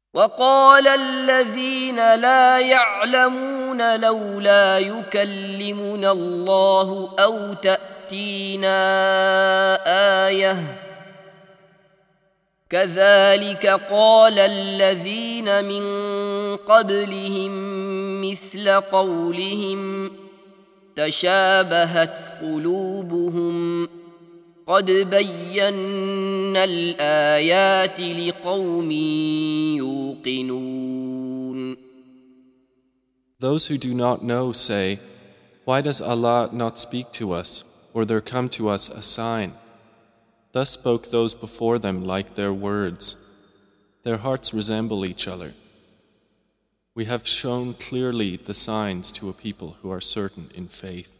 وقال الذين لا يعلمون لولا يكلمنا الله أو تأتينا آية كذلك قال الذين من قبلهم مثل قولهم تشابهت قلوبهم قد بينا الآيات لقوم يوقنون. Those who do not know say, why does Allah not speak to us, or there come to us a sign? Thus spoke those before them like their words. Their hearts resemble each other. We have shown clearly the signs to a people who are certain in faith.